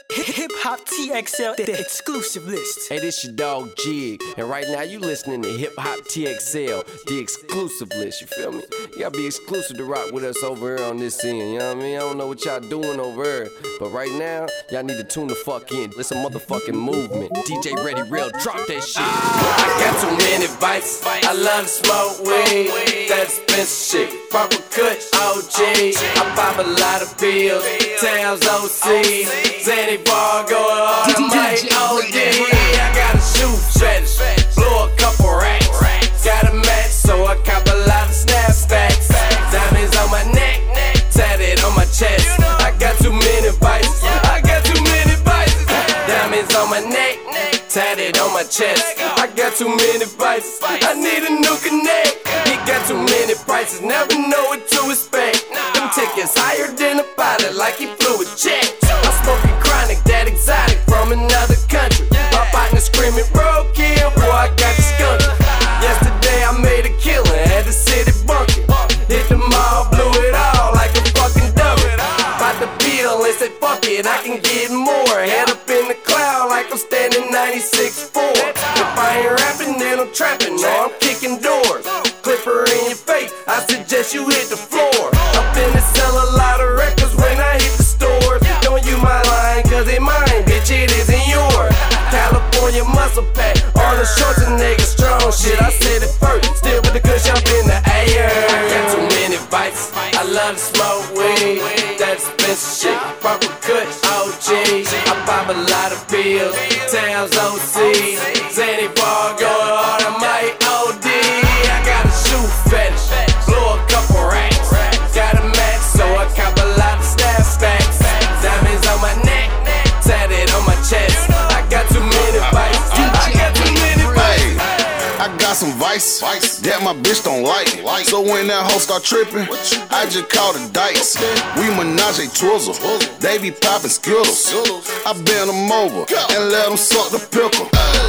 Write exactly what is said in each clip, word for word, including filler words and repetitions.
Hip Hop T X L, the exclusive list. Hey, this your dog Jig, and right now you listening to Hip Hop T X L, the exclusive list. You feel me? You gotta be exclusive to rock with us over here on this end. You know what I mean? I don't know what y'all doing over here, but right now y'all need to tune the fuck in. It's a motherfucking movement. D J Ready Real, drop that shit. I got too many vices. I love to smoke weed, that expensive shit. Proper cut, O G. I pop a lot of pills, Towns O C, Zanny Bar going hard, I might O D. I got a shoe fetish, blow a couple racks. Got a match, so I cop a lot of snapbacks. Diamonds on my neck, tatted on my chest. I got too many vices. I got too many vices. Diamonds on my neck, tatted on my chest. I got too many vices. I need a new connect. He got too many prices, never know what to expect. Them tickets higher than a pilot, like he flew a jet. I'm smoking chronic, that exotic from another country. My partner screaming roadkill, boy I got the skunk. Yesterday I made a killing, had the city bunking. Hit the mall, blew it all like a fucking dummy. Bought the bill and said fuck it, I can get more. Head up in the cloud like I'm standing ninety-six four. If I ain't rapping then I'm trapping, no I'm kicking doors. Clipper in your face, I suggest you hit the floor. I'm finna sell a lot of records when I hit the stores. Don't use my line cause it mine, bitch it isn't yours. California muscle pack, Arnold Schwarzenegger strong shit. I said it first, still with the kush up in the air. I got too many vices, I love to smoke weed, that expensive shit. Proper cut, O G. I pop a lot of pills, Towns O C, Zanny Bar going hard, I might O D. I got a shoe fetish, blow a couple racks. Got a match, so I cop a lot of snapbacks. Diamonds on my neck, tatted on my chest. I got too many vices. I got too many vices. I got some vice that my bitch don't like. So when that hoe start tripping, I just call the dice. We menage a twizzle, they be popping skittles. I bend them over and let them suck the pickle.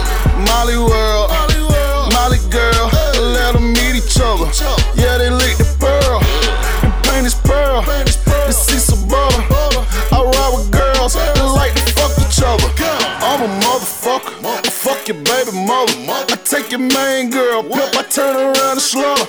Molly world, Molly girl, let them meet each other. Yeah, they lick the pearl and paint this pearl. The seats of butter. I ride with girls that like to fuck each other. I'm a motherfucker, I fuck your baby mother. I take your main girl, pimp, I turn around and slaughter.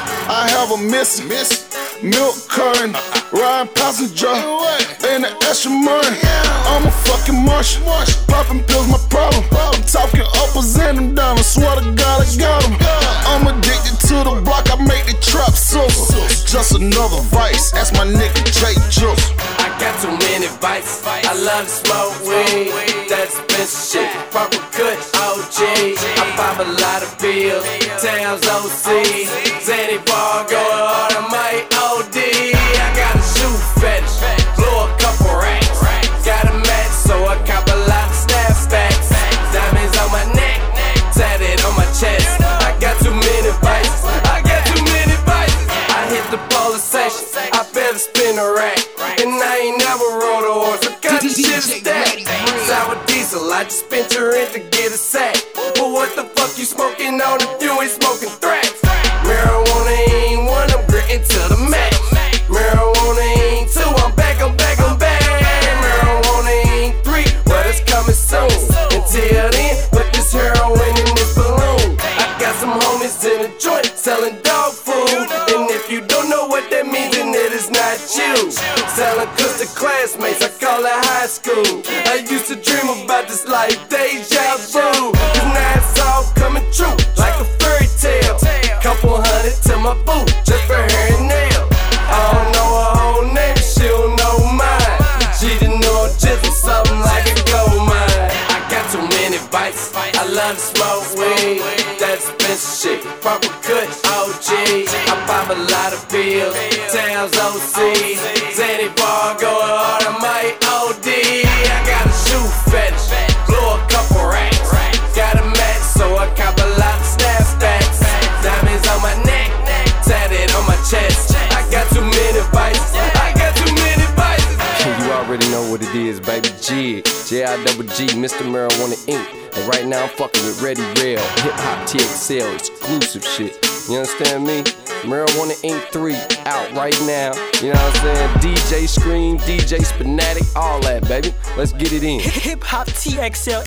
I have a missing, milk current, riding passenger, and the extra money. I'm a fucking Martian, popping pills my problem. I'm talking uppers and them down, I swear to God I got them. I'm addicted to the block, I make the trap silver. Just another vice, ask my nigga Jay Juice. I got too many vices, I love to smoke weed, that expensive shit. Proper cut, O G. I pop a lot of pills, Towns O C, Zanny Bar going hard, I might O D. I got a shoe fetish, blow a couple racks. Got a match, so I cop a lot of snapbacks. Diamonds on my neck, tatted on my chest. I got too many vices, I got too many vices. I hit the police station, I better spin a rack. And I ain't never rode a horse, I got the shit stacked. Sour diesel, I just spent your rent to get a sack. But what the fuck you smoking on if you ain't smoking thrax? Marijuana ain't one, I'm gritting to the max. Marijuana ain't two, I'm back, I'm back, I'm back. Marijuana ain't three, but it's coming soon. Until then, put this heroin in this balloon. I got some homies in a joint selling dog food. And if you don't know what that means, then it is not you. Selling cooks to classmates, I call it high school. I used to dream about this life, deja vu. Cause now it's all coming true, like a fairy tale. Couple hundred to my boot, just for hair and nail. I don't know her whole name, she don't know mine. She didn't know just something like a gold mine. I got too many vices, I love to smoke weed, that expensive shit. Proper cut, O G. I pop a lot of pills, Towns O C, Zanny Bar going hard, I might O D. I got a shoe fetish, blow a couple racks. Got a match, so I cop a lot of snapbacks. Diamonds on my neck, tatted on my chest. I got too many vices, I got too many vices. You already know what it is, baby. Jig, J I double G, Mister Marijuana Incorporated. And right now I'm fucking with Ready Real, Hip Hop T X L, exclusive shit. You understand me? Marijuana Incorporated three out right now. You know what I'm saying? D J Scream, D J Spinatic, all that, baby. Let's get it in. Hip Hop T X L